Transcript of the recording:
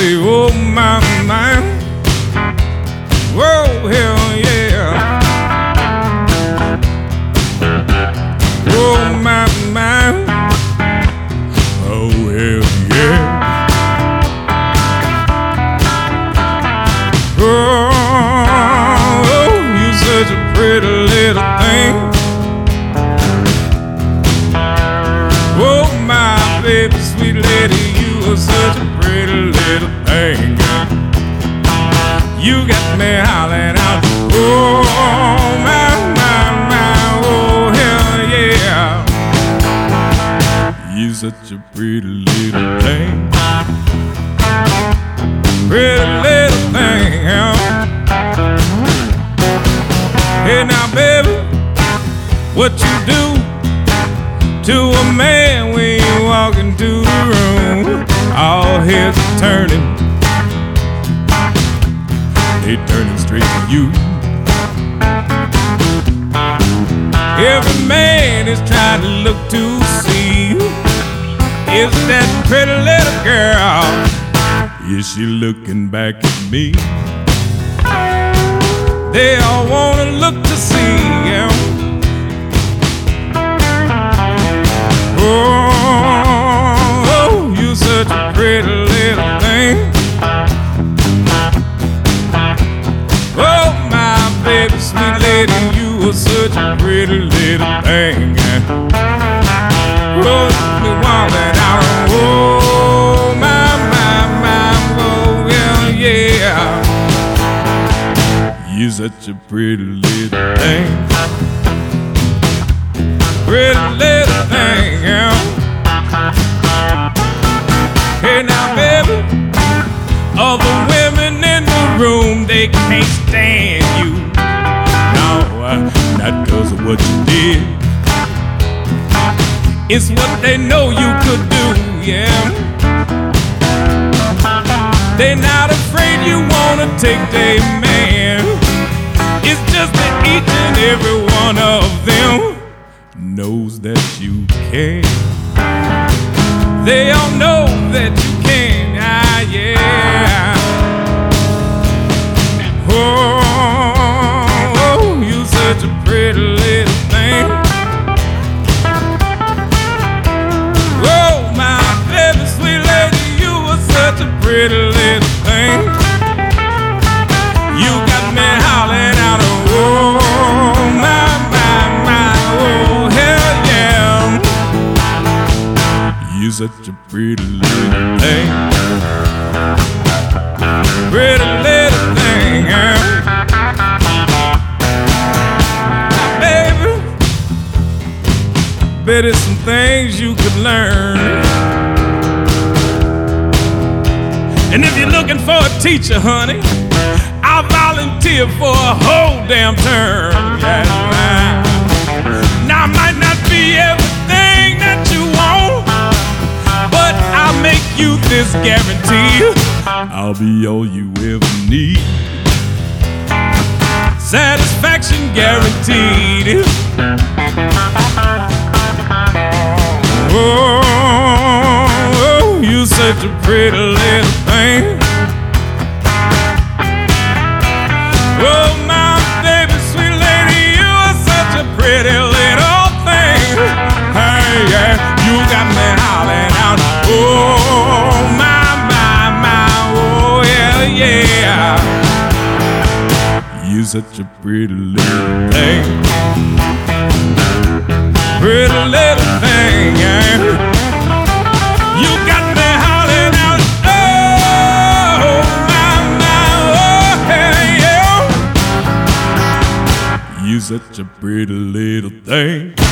say, oh my, my, whoa, hell yeah. Oh my, my, oh hell yeah. Oh, you're such a pretty little thing. Oh my baby, sweet lady, you are such a pretty little thing. You got me hollering out, oh my, my, my, oh hell yeah. You such a pretty little thing. Pretty little thing, yeah. Hey now baby, what you do to a man when you walk into the room? All heads are turning, they turning straight to you. Every man is trying to look to see, is that pretty little girl, is she looking back at me? They all wanna look to see, yeah. Oh, you're such a pretty little thing. Oh, my baby, sweet lady, you are such a pretty little thing. Oh, me walking out, oh, my, oh, well, yeah. You're such a pretty little thing. Pretty little thing, yeah. Hey now, baby, all the women in the room, they can't stand you. No, not 'cause of what you did. It's what they know you could do, yeah. They're not afraid you wanna take their man. It's just that each and every one of them knows that you can. They all know that you can, ah yeah. Oh, you're such a pretty little thing. Oh, my baby, sweet lady, you are such a pretty little thing. You got me howling out, oh my, oh hell yeah. You're such a pretty little thing. Pretty little thing, yeah. Now, baby, bet there's some things you could learn. And if you're looking for a teacher, honey, I'll volunteer for a whole damn term. Yeah. Now I might not be everything that you want, but I'll make you this guarantee: I'll be all you ever need. Satisfaction guaranteed. Oh, you're such a pretty little thing. Oh, my baby, sweet lady, you are such a pretty little thing. Hey, yeah, you got me howling out. Oh, my, oh, yeah. You're such a pretty little thing. Pretty little thing, yeah. You got me howling out. Oh, my, oh, yeah. You're such a pretty little thing.